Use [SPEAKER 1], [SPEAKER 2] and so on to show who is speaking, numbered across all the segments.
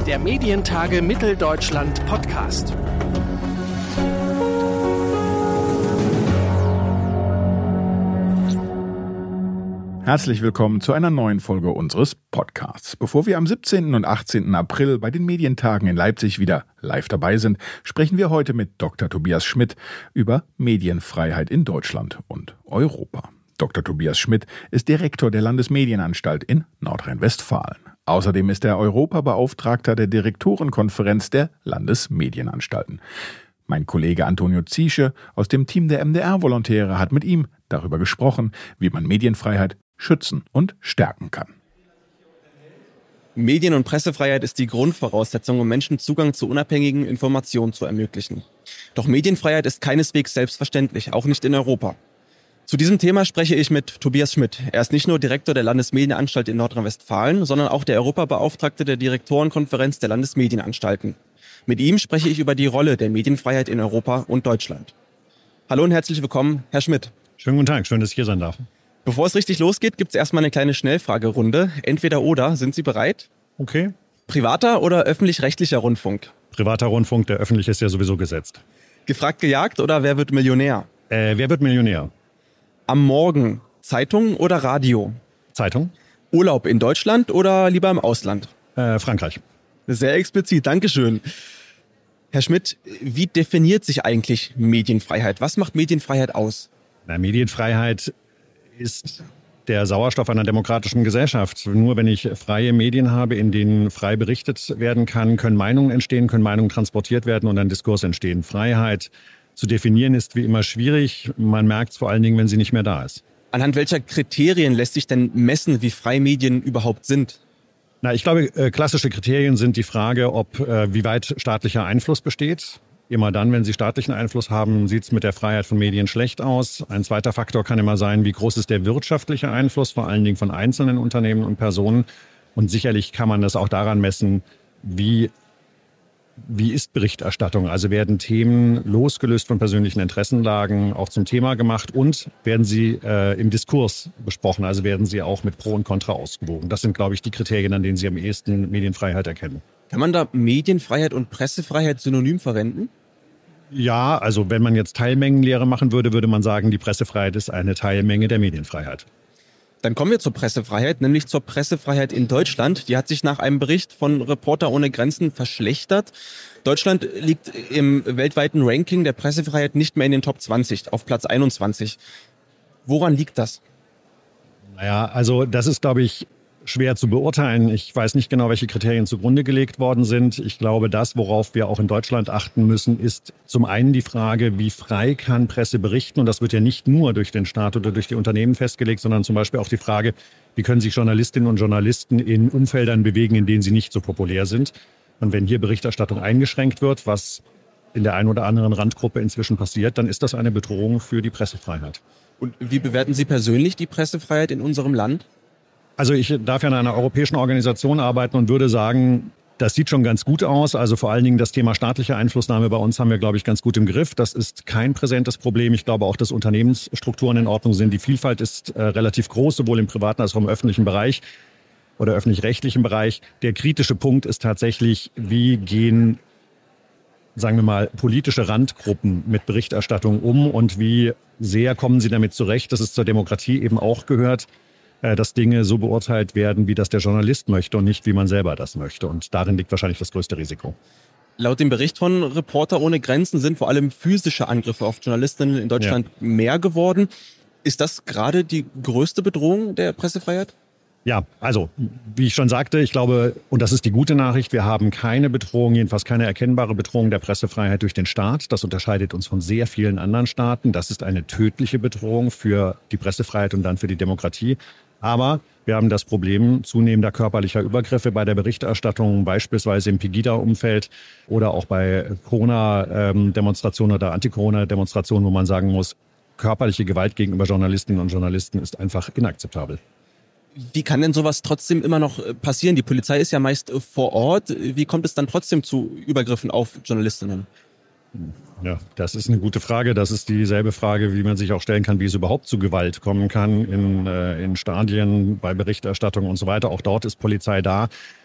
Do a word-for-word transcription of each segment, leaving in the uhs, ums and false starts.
[SPEAKER 1] Der Medientage Mitteldeutschland Podcast.
[SPEAKER 2] Herzlich willkommen zu einer neuen Folge unseres Podcasts. Bevor wir am siebzehnten und achtzehnten April bei den Medientagen in Leipzig wieder live dabei sind, sprechen wir heute mit Doktor Tobias Schmidt über Medienfreiheit in Deutschland und Europa. Doktor Tobias Schmidt ist Direktor der Landesmedienanstalt in Nordrhein-Westfalen. Außerdem ist er Europabeauftragter der Direktorenkonferenz der Landesmedienanstalten. Mein Kollege Antonio Ziesche aus dem Team der M D R-Volontäre hat mit ihm darüber gesprochen, wie man Medienfreiheit schützen und stärken kann.
[SPEAKER 3] Medien- und Pressefreiheit ist die Grundvoraussetzung, um Menschen Zugang zu unabhängigen Informationen zu ermöglichen. Doch Medienfreiheit ist keineswegs selbstverständlich, auch nicht in Europa. Zu diesem Thema spreche ich mit Tobias Schmidt. Er ist nicht nur Direktor der Landesmedienanstalt in Nordrhein-Westfalen, sondern auch der Europabeauftragte der Direktorenkonferenz der Landesmedienanstalten. Mit ihm spreche ich über die Rolle der Medienfreiheit in Europa und Deutschland. Hallo und herzlich willkommen, Herr Schmidt.
[SPEAKER 4] Schönen guten Tag, schön, dass ich hier sein darf.
[SPEAKER 3] Bevor es richtig losgeht, gibt es erstmal eine kleine Schnellfragerunde. Entweder oder, sind Sie bereit?
[SPEAKER 4] Okay.
[SPEAKER 3] Privater oder öffentlich-rechtlicher Rundfunk?
[SPEAKER 4] Privater Rundfunk, der öffentliche ist ja sowieso gesetzt.
[SPEAKER 3] Gefragt, gejagt oder wer wird Millionär?
[SPEAKER 4] Äh, wer wird Millionär?
[SPEAKER 3] Am Morgen Zeitung oder Radio?
[SPEAKER 4] Zeitung.
[SPEAKER 3] Urlaub in Deutschland oder lieber im Ausland?
[SPEAKER 4] Äh, Frankreich.
[SPEAKER 3] Sehr explizit, Dankeschön. Herr Schmidt, wie definiert sich eigentlich Medienfreiheit? Was macht Medienfreiheit aus?
[SPEAKER 4] Na, Medienfreiheit ist der Sauerstoff einer demokratischen Gesellschaft. Nur wenn ich freie Medien habe, in denen frei berichtet werden kann, können Meinungen entstehen, können Meinungen transportiert werden und ein Diskurs entstehen. Freiheit zu definieren ist wie immer schwierig. Man merkt es vor allen Dingen, wenn sie nicht mehr da ist.
[SPEAKER 3] Anhand welcher Kriterien lässt sich denn messen, wie frei Medien überhaupt sind?
[SPEAKER 4] Na, ich glaube, klassische Kriterien sind die Frage, ob äh, wie weit staatlicher Einfluss besteht. Immer dann, wenn sie staatlichen Einfluss haben, sieht es mit der Freiheit von Medien schlecht aus. Ein zweiter Faktor kann immer sein, wie groß ist der wirtschaftliche Einfluss, vor allen Dingen von einzelnen Unternehmen und Personen. Und sicherlich kann man das auch daran messen, wie Wie ist Berichterstattung? Also werden Themen losgelöst von persönlichen Interessenlagen auch zum Thema gemacht und werden sie äh, im Diskurs besprochen? Also werden sie auch mit Pro und Contra ausgewogen? Das sind, glaube ich, die Kriterien, an denen Sie am ehesten Medienfreiheit erkennen.
[SPEAKER 3] Kann man da Medienfreiheit und Pressefreiheit synonym verwenden?
[SPEAKER 4] Ja, also wenn man jetzt Teilmengenlehre machen würde, würde man sagen, die Pressefreiheit ist eine Teilmenge der Medienfreiheit.
[SPEAKER 3] Dann kommen wir zur Pressefreiheit, nämlich zur Pressefreiheit in Deutschland. Die hat sich nach einem Bericht von Reporter ohne Grenzen verschlechtert. Deutschland liegt im weltweiten Ranking der Pressefreiheit nicht mehr in den Top zwanzig, auf Platz einundzwanzig. Woran liegt das?
[SPEAKER 4] Naja, also das ist, glaube ich, schwer zu beurteilen. Ich weiß nicht genau, welche Kriterien zugrunde gelegt worden sind. Ich glaube, das, worauf wir auch in Deutschland achten müssen, ist zum einen die Frage, wie frei kann Presse berichten? Und das wird ja nicht nur durch den Staat oder durch die Unternehmen festgelegt, sondern zum Beispiel auch die Frage, wie können sich Journalistinnen und Journalisten in Umfeldern bewegen, in denen sie nicht so populär sind? Und wenn hier Berichterstattung eingeschränkt wird, was in der einen oder anderen Randgruppe inzwischen passiert, dann ist das eine Bedrohung für die Pressefreiheit.
[SPEAKER 3] Und wie bewerten Sie persönlich die Pressefreiheit in unserem Land?
[SPEAKER 4] Also ich darf ja in einer europäischen Organisation arbeiten und würde sagen, das sieht schon ganz gut aus. Also vor allen Dingen das Thema staatliche Einflussnahme bei uns haben wir, glaube ich, ganz gut im Griff. Das ist kein präsentes Problem. Ich glaube auch, dass Unternehmensstrukturen in Ordnung sind. Die Vielfalt ist äh, relativ groß, sowohl im privaten als auch im öffentlichen Bereich oder öffentlich-rechtlichen Bereich. Der kritische Punkt ist tatsächlich, wie gehen, sagen wir mal, politische Randgruppen mit Berichterstattung um und wie sehr kommen sie damit zurecht, dass es zur Demokratie eben auch gehört, dass Dinge so beurteilt werden, wie das der Journalist möchte und nicht, wie man selber das möchte. Und darin liegt wahrscheinlich das größte Risiko.
[SPEAKER 3] Laut dem Bericht von Reporter ohne Grenzen sind vor allem physische Angriffe auf Journalistinnen in Deutschland ja. mehr geworden. Ist das gerade die größte Bedrohung der Pressefreiheit?
[SPEAKER 4] Ja, also wie ich schon sagte, ich glaube, und das ist die gute Nachricht, wir haben keine Bedrohung, jedenfalls keine erkennbare Bedrohung der Pressefreiheit durch den Staat. Das unterscheidet uns von sehr vielen anderen Staaten. Das ist eine tödliche Bedrohung für die Pressefreiheit und dann für die Demokratie. Aber wir haben das Problem zunehmender körperlicher Übergriffe bei der Berichterstattung, beispielsweise im Pegida-Umfeld oder auch bei Corona-Demonstrationen oder Anti-Corona-Demonstrationen, wo man sagen muss, körperliche Gewalt gegenüber Journalistinnen und Journalisten ist einfach inakzeptabel.
[SPEAKER 3] Wie kann denn sowas trotzdem immer noch passieren? Die Polizei ist ja meist vor Ort. Wie kommt es dann trotzdem zu Übergriffen auf Journalistinnen?
[SPEAKER 4] Ja, das ist eine gute Frage. Das ist dieselbe Frage, wie man sich auch stellen kann, wie es überhaupt zu Gewalt kommen kann in, äh, in Stadien, bei Berichterstattung und so weiter. Auch dort ist Polizei da.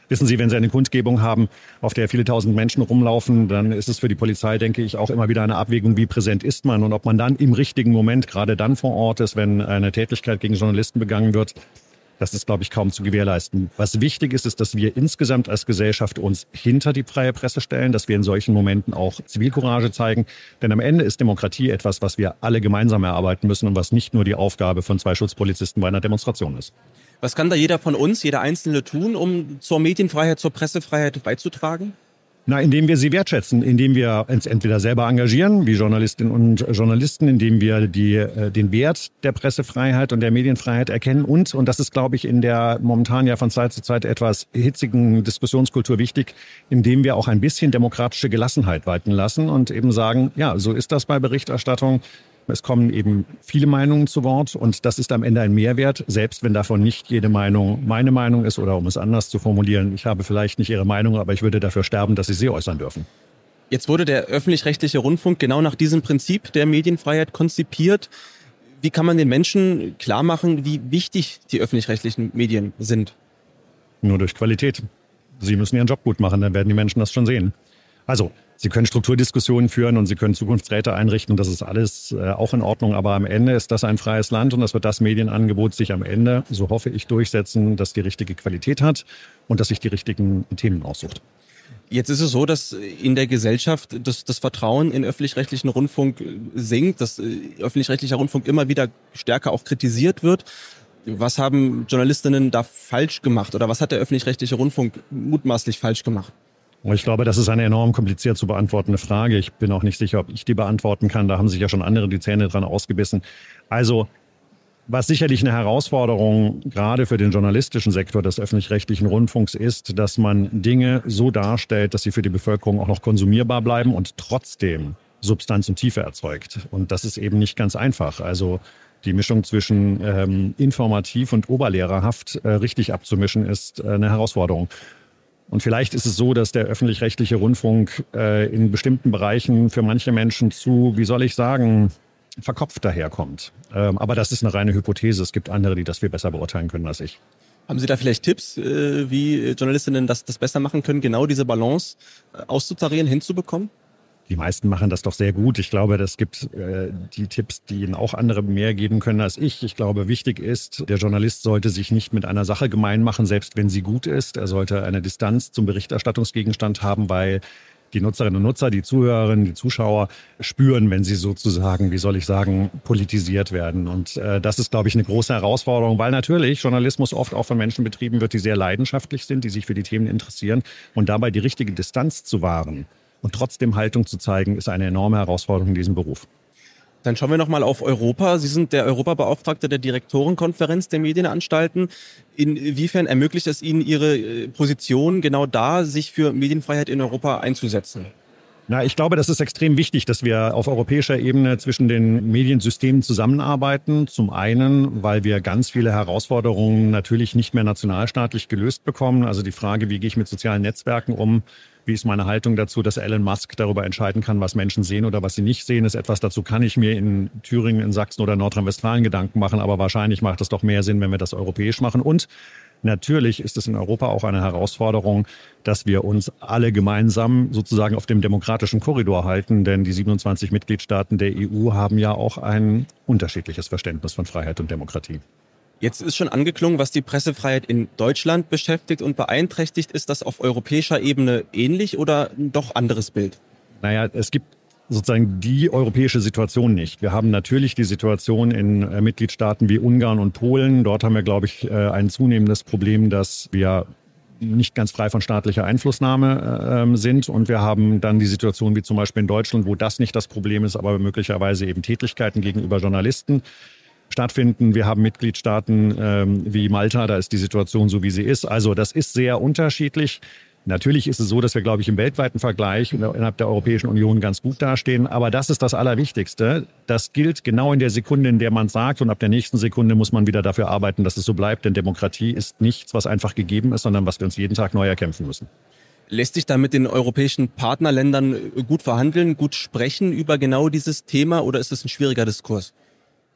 [SPEAKER 4] Wissen Sie, wenn Sie eine Kundgebung haben, auf der viele tausend Menschen rumlaufen, dann ist es für die Polizei, denke ich, auch immer wieder eine Abwägung, wie präsent ist man und ob man dann im richtigen Moment, gerade dann vor Ort ist, wenn eine Tätlichkeit gegen Journalisten begangen wird. Das ist, glaube ich, kaum zu gewährleisten. Was wichtig ist, ist, dass wir insgesamt als Gesellschaft uns hinter die freie Presse stellen, dass wir in solchen Momenten auch Zivilcourage zeigen. Denn am Ende ist Demokratie etwas, was wir alle gemeinsam erarbeiten müssen und was nicht nur die Aufgabe von zwei Schutzpolizisten bei einer Demonstration ist.
[SPEAKER 3] Was kann da jeder von uns, jeder Einzelne tun, um zur Medienfreiheit, zur Pressefreiheit beizutragen?
[SPEAKER 4] Na, indem wir sie wertschätzen, indem wir uns entweder selber engagieren, wie Journalistinnen und Journalisten, indem wir die, äh, den Wert der Pressefreiheit und der Medienfreiheit erkennen und, und das ist, glaube ich, in der momentan ja von Zeit zu Zeit etwas hitzigen Diskussionskultur wichtig, indem wir auch ein bisschen demokratische Gelassenheit walten lassen und eben sagen, ja, so ist das bei Berichterstattung. Es kommen eben viele Meinungen zu Wort und das ist am Ende ein Mehrwert, selbst wenn davon nicht jede Meinung meine Meinung ist oder um es anders zu formulieren, ich habe vielleicht nicht Ihre Meinung, aber ich würde dafür sterben, dass Sie sie äußern dürfen.
[SPEAKER 3] Jetzt wurde der öffentlich-rechtliche Rundfunk genau nach diesem Prinzip der Medienfreiheit konzipiert. Wie kann man den Menschen klar machen, wie wichtig die öffentlich-rechtlichen Medien sind?
[SPEAKER 4] Nur durch Qualität. Sie müssen Ihren Job gut machen, dann werden die Menschen das schon sehen. Also, Sie können Strukturdiskussionen führen und Sie können Zukunftsräte einrichten. Das ist alles äh, auch in Ordnung. Aber am Ende ist das ein freies Land und das wird das Medienangebot sich am Ende, so hoffe ich, durchsetzen, dass die richtige Qualität hat und dass sich die richtigen Themen aussucht.
[SPEAKER 3] Jetzt ist es so, dass in der Gesellschaft das, das Vertrauen in öffentlich-rechtlichen Rundfunk sinkt, dass äh, öffentlich-rechtlicher Rundfunk immer wieder stärker auch kritisiert wird. Was haben Journalistinnen da falsch gemacht oder was hat der öffentlich-rechtliche Rundfunk mutmaßlich falsch gemacht?
[SPEAKER 4] Ich glaube, das ist eine enorm kompliziert zu beantwortende Frage. Ich bin auch nicht sicher, ob ich die beantworten kann. Da haben sich ja schon andere die Zähne dran ausgebissen. Also, was sicherlich eine Herausforderung gerade für den journalistischen Sektor des öffentlich-rechtlichen Rundfunks ist, dass man Dinge so darstellt, dass sie für die Bevölkerung auch noch konsumierbar bleiben und trotzdem Substanz und Tiefe erzeugt. Und das ist eben nicht ganz einfach. Also die Mischung zwischen ähm, informativ und oberlehrerhaft äh, richtig abzumischen, ist äh, eine Herausforderung. Und vielleicht ist es so, dass der öffentlich-rechtliche Rundfunk äh, in bestimmten Bereichen für manche Menschen zu, wie soll ich sagen, verkopft daherkommt. Ähm, aber das ist eine reine Hypothese. Es gibt andere, die das viel besser beurteilen können als ich.
[SPEAKER 3] Haben Sie da vielleicht Tipps, äh, wie Journalistinnen das, das besser machen können, genau diese Balance äh, auszutarieren, hinzubekommen?
[SPEAKER 4] Die meisten machen das doch sehr gut. Ich glaube, es gibt äh, die Tipps, die Ihnen auch andere mehr geben können als ich. Ich glaube, wichtig ist, der Journalist sollte sich nicht mit einer Sache gemein machen, selbst wenn sie gut ist. Er sollte eine Distanz zum Berichterstattungsgegenstand haben, weil die Nutzerinnen und Nutzer, die Zuhörerinnen, die Zuschauer spüren, wenn sie sozusagen, wie soll ich sagen, politisiert werden. Und äh, das ist, glaube ich, eine große Herausforderung, weil natürlich Journalismus oft auch von Menschen betrieben wird, die sehr leidenschaftlich sind, die sich für die Themen interessieren. Und dabei die richtige Distanz zu wahren und trotzdem Haltung zu zeigen, ist eine enorme Herausforderung in diesem Beruf.
[SPEAKER 3] Dann schauen wir nochmal auf Europa. Sie sind der Europabeauftragte der Direktorenkonferenz der Medienanstalten. Inwiefern ermöglicht es Ihnen, Ihre Position genau da, sich für Medienfreiheit in Europa einzusetzen?
[SPEAKER 4] Na, ich glaube, das ist extrem wichtig, dass wir auf europäischer Ebene zwischen den Mediensystemen zusammenarbeiten. Zum einen, weil wir ganz viele Herausforderungen natürlich nicht mehr nationalstaatlich gelöst bekommen. Also die Frage, wie gehe ich mit sozialen Netzwerken um? Wie ist meine Haltung dazu, dass Elon Musk darüber entscheiden kann, was Menschen sehen oder was sie nicht sehen, ist etwas, dazu kann ich mir in Thüringen, in Sachsen oder Nordrhein-Westfalen Gedanken machen. Aber wahrscheinlich macht es doch mehr Sinn, wenn wir das europäisch machen. Und natürlich ist es in Europa auch eine Herausforderung, dass wir uns alle gemeinsam sozusagen auf dem demokratischen Korridor halten. Denn die siebenundzwanzig Mitgliedstaaten der E U haben ja auch ein unterschiedliches Verständnis von Freiheit und Demokratie.
[SPEAKER 3] Jetzt ist schon angeklungen, was die Pressefreiheit in Deutschland beschäftigt und beeinträchtigt. Ist das auf europäischer Ebene ähnlich oder ein doch anderes Bild?
[SPEAKER 4] Naja, es gibt sozusagen die europäische Situation nicht. Wir haben natürlich die Situation in äh, Mitgliedstaaten wie Ungarn und Polen. Dort haben wir, glaube ich, äh, ein zunehmendes Problem, dass wir nicht ganz frei von staatlicher Einflussnahme äh, sind. Und wir haben dann die Situation wie zum Beispiel in Deutschland, wo das nicht das Problem ist, aber möglicherweise eben Tätlichkeiten gegenüber Journalisten stattfinden. Wir haben Mitgliedstaaten ähm, wie Malta, da ist die Situation so, wie sie ist. Also das ist sehr unterschiedlich. Natürlich ist es so, dass wir, glaube ich, im weltweiten Vergleich innerhalb der Europäischen Union ganz gut dastehen. Aber das ist das Allerwichtigste. Das gilt genau in der Sekunde, in der man es sagt. Und ab der nächsten Sekunde muss man wieder dafür arbeiten, dass es so bleibt. Denn Demokratie ist nichts, was einfach gegeben ist, sondern was wir uns jeden Tag neu erkämpfen müssen.
[SPEAKER 3] Lässt sich da mit den europäischen Partnerländern gut verhandeln, gut sprechen über genau dieses Thema oder ist es ein schwieriger Diskurs?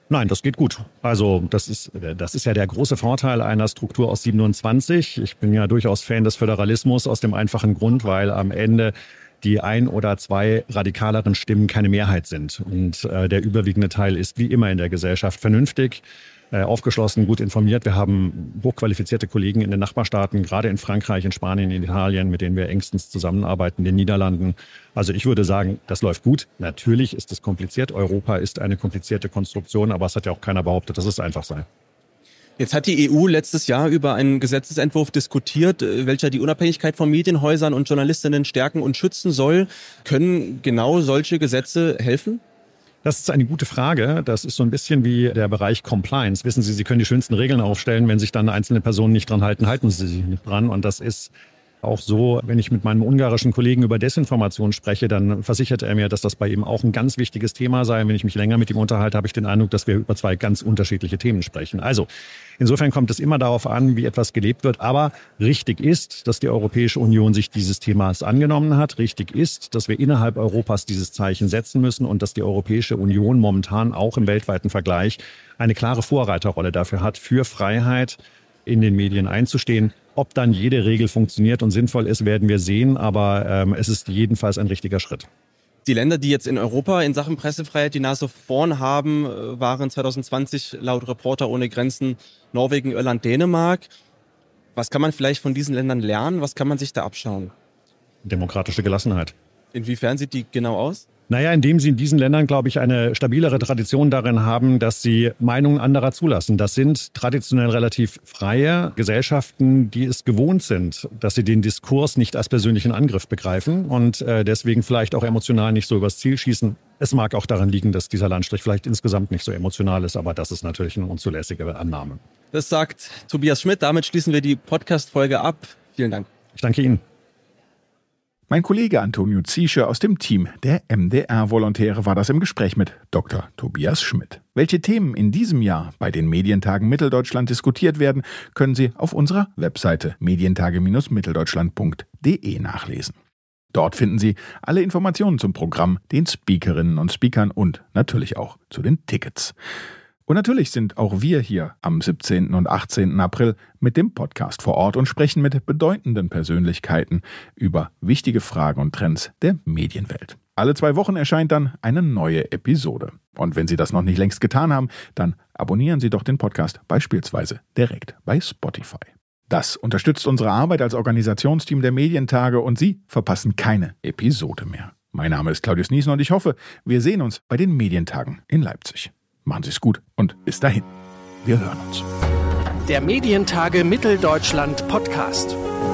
[SPEAKER 4] Nein, das geht gut. Also das ist, das ist ja der große Vorteil einer Struktur aus siebenundzwanzig. Ich bin ja durchaus Fan des Föderalismus aus dem einfachen Grund, weil am Ende die ein oder zwei radikaleren Stimmen keine Mehrheit sind. Und äh, der überwiegende Teil ist wie immer in der Gesellschaft vernünftig, äh, aufgeschlossen, gut informiert. Wir haben hochqualifizierte Kollegen in den Nachbarstaaten, gerade in Frankreich, in Spanien, in Italien, mit denen wir engstens zusammenarbeiten, in den Niederlanden. Also ich würde sagen, das läuft gut. Natürlich ist es kompliziert. Europa ist eine komplizierte Konstruktion, aber es hat ja auch keiner behauptet, dass es einfach sei.
[SPEAKER 3] Jetzt hat die E U letztes Jahr über einen Gesetzesentwurf diskutiert, welcher die Unabhängigkeit von Medienhäusern und Journalistinnen stärken und schützen soll. Können genau solche Gesetze helfen?
[SPEAKER 4] Das ist eine gute Frage. Das ist so ein bisschen wie der Bereich Compliance. Wissen Sie, Sie können die schönsten Regeln aufstellen, wenn sich dann einzelne Personen nicht dran halten, halten sie sich nicht dran. Und das ist auch so, wenn ich mit meinem ungarischen Kollegen über Desinformation spreche, dann versichert er mir, dass das bei ihm auch ein ganz wichtiges Thema sei. Und wenn ich mich länger mit ihm unterhalte, habe ich den Eindruck, dass wir über zwei ganz unterschiedliche Themen sprechen. Also insofern kommt es immer darauf an, wie etwas gelebt wird. Aber richtig ist, dass die Europäische Union sich dieses Themas angenommen hat. Richtig ist, dass wir innerhalb Europas dieses Zeichen setzen müssen und dass die Europäische Union momentan auch im weltweiten Vergleich eine klare Vorreiterrolle dafür hat, für Freiheit in den Medien einzustehen. Ob dann jede Regel funktioniert und sinnvoll ist, werden wir sehen, aber ähm, es ist jedenfalls ein richtiger Schritt.
[SPEAKER 3] Die Länder, die jetzt in Europa in Sachen Pressefreiheit die Nase vorn haben, waren zwanzig zwanzig laut Reporter ohne Grenzen Norwegen, Irland, Dänemark. Was kann man vielleicht von diesen Ländern lernen? Was kann man sich da abschauen?
[SPEAKER 4] Demokratische Gelassenheit.
[SPEAKER 3] Inwiefern sieht die genau aus?
[SPEAKER 4] Naja, indem sie in diesen Ländern, glaube ich, eine stabilere Tradition darin haben, dass sie Meinungen anderer zulassen. Das sind traditionell relativ freie Gesellschaften, die es gewohnt sind, dass sie den Diskurs nicht als persönlichen Angriff begreifen und äh, deswegen vielleicht auch emotional nicht so übers Ziel schießen. Es mag auch daran liegen, dass dieser Landstrich vielleicht insgesamt nicht so emotional ist, aber das ist natürlich eine unzulässige Annahme.
[SPEAKER 3] Das sagt Tobias Schmidt. Damit schließen wir die Podcast-Folge ab. Vielen Dank.
[SPEAKER 4] Ich danke Ihnen.
[SPEAKER 2] Mein Kollege Antonio Ziesche aus dem Team der M D R-Volontäre war das im Gespräch mit Doktor Tobias Schmidt. Welche Themen in diesem Jahr bei den Medientagen Mitteldeutschland diskutiert werden, können Sie auf unserer Webseite medientage Bindestrich mitteldeutschland punkt de nachlesen. Dort finden Sie alle Informationen zum Programm, den Speakerinnen und Speakern und natürlich auch zu den Tickets. Und natürlich sind auch wir hier am siebzehnten und achtzehnten April mit dem Podcast vor Ort und sprechen mit bedeutenden Persönlichkeiten über wichtige Fragen und Trends der Medienwelt. Alle zwei Wochen erscheint dann eine neue Episode. Und wenn Sie das noch nicht längst getan haben, dann abonnieren Sie doch den Podcast beispielsweise direkt bei Spotify. Das unterstützt unsere Arbeit als Organisationsteam der Medientage und Sie verpassen keine Episode mehr. Mein Name ist Claudius Niesen und ich hoffe, wir sehen uns bei den Medientagen in Leipzig. Machen Sie es gut und bis dahin. Wir hören uns.
[SPEAKER 1] Der Medientage Mitteldeutschland Podcast.